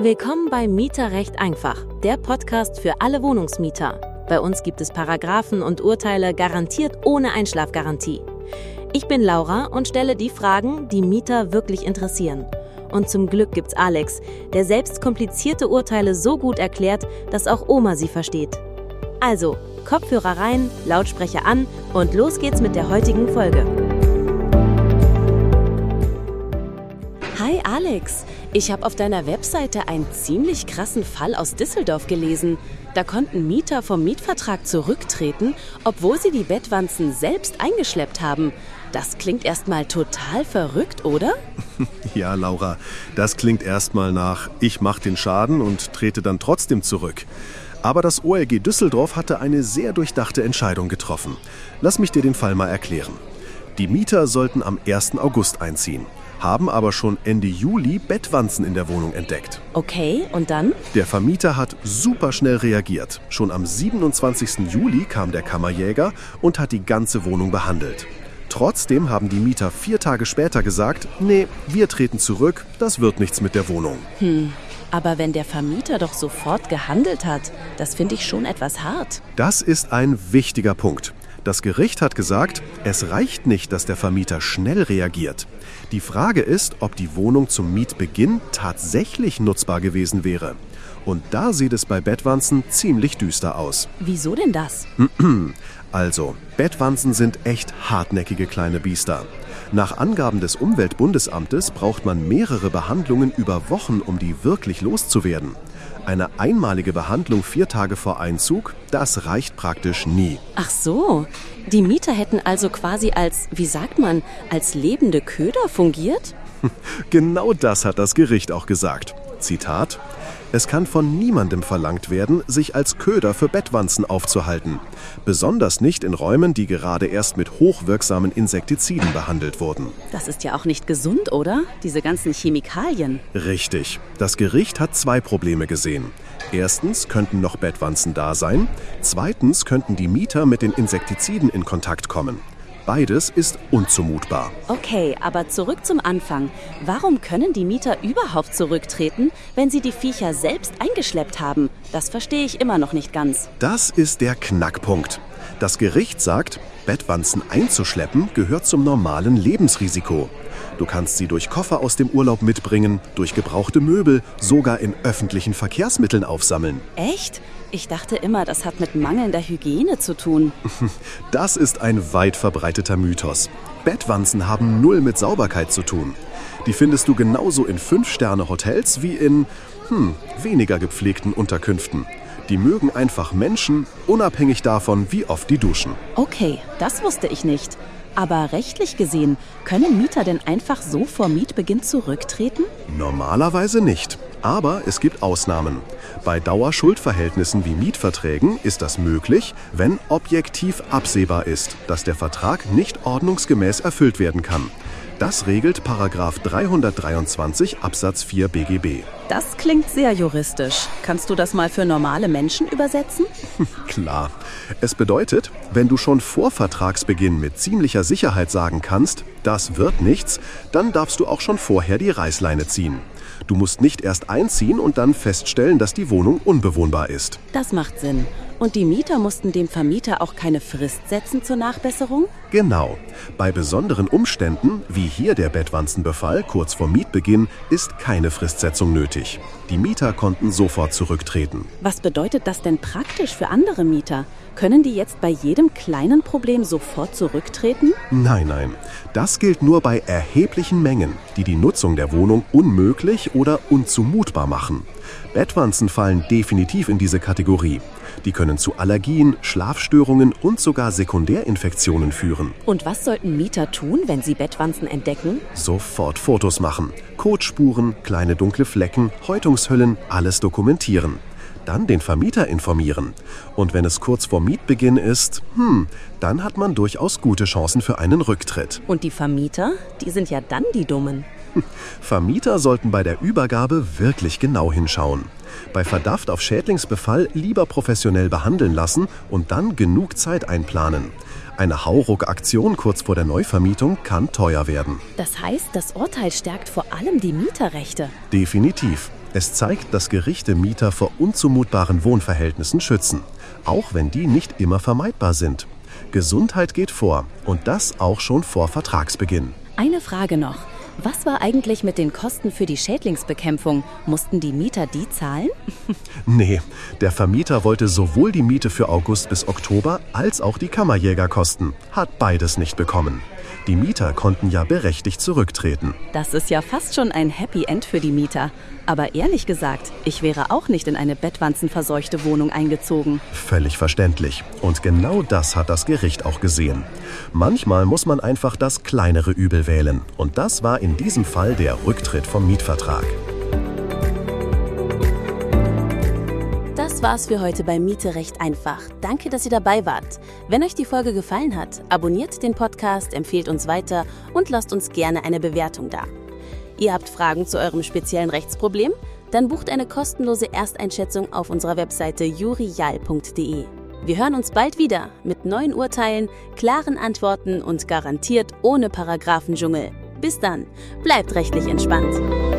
Willkommen bei Mieterrecht einfach, der Podcast für alle Wohnungsmieter. Bei uns gibt es Paragraphen und Urteile garantiert ohne Einschlafgarantie. Ich bin Laura und stelle die Fragen, die Mieter wirklich interessieren. Und zum Glück gibt's Alex, der selbst komplizierte Urteile so gut erklärt, dass auch Oma sie versteht. Also, Kopfhörer rein, Lautsprecher an und los geht's mit der heutigen Folge. Hi Alex, ich habe auf deiner Webseite einen ziemlich krassen Fall aus Düsseldorf gelesen. Da konnten Mieter vom Mietvertrag zurücktreten, obwohl sie die Bettwanzen selbst eingeschleppt haben. Das klingt erstmal total verrückt, oder? Ja, Laura, das klingt erstmal nach, ich mache den Schaden und trete dann trotzdem zurück. Aber das OLG Düsseldorf hatte eine sehr durchdachte Entscheidung getroffen. Lass mich dir den Fall mal erklären. Die Mieter sollten am 1. August einziehen, haben aber schon Ende Juli Bettwanzen in der Wohnung entdeckt. Okay, und dann? Der Vermieter hat super schnell reagiert. Schon am 27. Juli kam der Kammerjäger und hat die ganze Wohnung behandelt. Trotzdem haben die Mieter 4 Tage später gesagt, nee, wir treten zurück, das wird nichts mit der Wohnung. Aber wenn der Vermieter doch sofort gehandelt hat, das finde ich schon etwas hart. Das ist ein wichtiger Punkt. Das Gericht hat gesagt, es reicht nicht, dass der Vermieter schnell reagiert. Die Frage ist, ob die Wohnung zum Mietbeginn tatsächlich nutzbar gewesen wäre. Und da sieht es bei Bettwanzen ziemlich düster aus. Wieso denn das? Also, Bettwanzen sind echt hartnäckige kleine Biester. Nach Angaben des Umweltbundesamtes braucht man mehrere Behandlungen über Wochen, um die wirklich loszuwerden. Eine einmalige Behandlung 4 Tage vor Einzug, das reicht praktisch nie. Ach so, die Mieter hätten also quasi als, wie sagt man, als lebende Köder fungiert? Genau das hat das Gericht auch gesagt. Zitat: Es kann von niemandem verlangt werden, sich als Köder für Bettwanzen aufzuhalten. Besonders nicht in Räumen, die gerade erst mit hochwirksamen Insektiziden behandelt wurden. Das ist ja auch nicht gesund, oder? Diese ganzen Chemikalien. Richtig. Das Gericht hat 2 Probleme gesehen. Erstens könnten noch Bettwanzen da sein. Zweitens könnten die Mieter mit den Insektiziden in Kontakt kommen. Beides ist unzumutbar. Okay, aber zurück zum Anfang. Warum können die Mieter überhaupt zurücktreten, wenn sie die Viecher selbst eingeschleppt haben? Das verstehe ich immer noch nicht ganz. Das ist der Knackpunkt. Das Gericht sagt, Bettwanzen einzuschleppen gehört zum normalen Lebensrisiko. Du kannst sie durch Koffer aus dem Urlaub mitbringen, durch gebrauchte Möbel, sogar in öffentlichen Verkehrsmitteln aufsammeln. Echt? Ich dachte immer, das hat mit mangelnder Hygiene zu tun. Das ist ein weit verbreiteter Mythos. Bettwanzen haben 0 mit Sauberkeit zu tun. Die findest du genauso in 5-Sterne-Hotels wie in, weniger gepflegten Unterkünften. Die mögen einfach Menschen, unabhängig davon, wie oft die duschen. Okay, das wusste ich nicht. Aber rechtlich gesehen, können Mieter denn einfach so vor Mietbeginn zurücktreten? Normalerweise nicht. Aber es gibt Ausnahmen. Bei Dauerschuldverhältnissen wie Mietverträgen ist das möglich, wenn objektiv absehbar ist, dass der Vertrag nicht ordnungsgemäß erfüllt werden kann. Das regelt § 323 Absatz 4 BGB. Das klingt sehr juristisch. Kannst du das mal für normale Menschen übersetzen? Klar. Es bedeutet, wenn du schon vor Vertragsbeginn mit ziemlicher Sicherheit sagen kannst, das wird nichts, dann darfst du auch schon vorher die Reißleine ziehen. Du musst nicht erst einziehen und dann feststellen, dass die Wohnung unbewohnbar ist. Das macht Sinn. Und die Mieter mussten dem Vermieter auch keine Frist setzen zur Nachbesserung? Genau. Bei besonderen Umständen, wie hier der Bettwanzenbefall kurz vor Mietbeginn, ist keine Fristsetzung nötig. Die Mieter konnten sofort zurücktreten. Was bedeutet das denn praktisch für andere Mieter? Können die jetzt bei jedem kleinen Problem sofort zurücktreten? Nein. Das gilt nur bei erheblichen Mengen, die die Nutzung der Wohnung unmöglich oder unzumutbar machen. Bettwanzen fallen definitiv in diese Kategorie. Die können zu Allergien, Schlafstörungen und sogar Sekundärinfektionen führen. Und was sollten Mieter tun, wenn sie Bettwanzen entdecken? Sofort Fotos machen. Kotspuren, kleine dunkle Flecken, Häutungshüllen, alles dokumentieren. Dann den Vermieter informieren. Und wenn es kurz vor Mietbeginn ist, dann hat man durchaus gute Chancen für einen Rücktritt. Und die Vermieter, die sind ja dann die Dummen. Vermieter sollten bei der Übergabe wirklich genau hinschauen. Bei Verdacht auf Schädlingsbefall lieber professionell behandeln lassen und dann genug Zeit einplanen. Eine Hauruck-Aktion kurz vor der Neuvermietung kann teuer werden. Das heißt, das Urteil stärkt vor allem die Mieterrechte. Definitiv. Es zeigt, dass Gerichte Mieter vor unzumutbaren Wohnverhältnissen schützen, auch wenn die nicht immer vermeidbar sind. Gesundheit geht vor und das auch schon vor Vertragsbeginn. Eine Frage noch. Was war eigentlich mit den Kosten für die Schädlingsbekämpfung? Mussten die Mieter die zahlen? Nee, der Vermieter wollte sowohl die Miete für August bis Oktober als auch die Kammerjägerkosten. Hat beides nicht bekommen. Die Mieter konnten ja berechtigt zurücktreten. Das ist ja fast schon ein Happy End für die Mieter. Aber ehrlich gesagt, ich wäre auch nicht in eine bettwanzenverseuchte Wohnung eingezogen. Völlig verständlich. Und genau das hat das Gericht auch gesehen. Manchmal muss man einfach das kleinere Übel wählen. Und das war in diesem Fall der Rücktritt vom Mietvertrag. Das war's für heute bei Miete recht einfach. Danke, dass ihr dabei wart. Wenn euch die Folge gefallen hat, abonniert den Podcast, empfehlt uns weiter und lasst uns gerne eine Bewertung da. Ihr habt Fragen zu eurem speziellen Rechtsproblem? Dann bucht eine kostenlose Ersteinschätzung auf unserer Webseite jurial.de. Wir hören uns bald wieder mit neuen Urteilen, klaren Antworten und garantiert ohne Paragraphendschungel. Bis dann, bleibt rechtlich entspannt.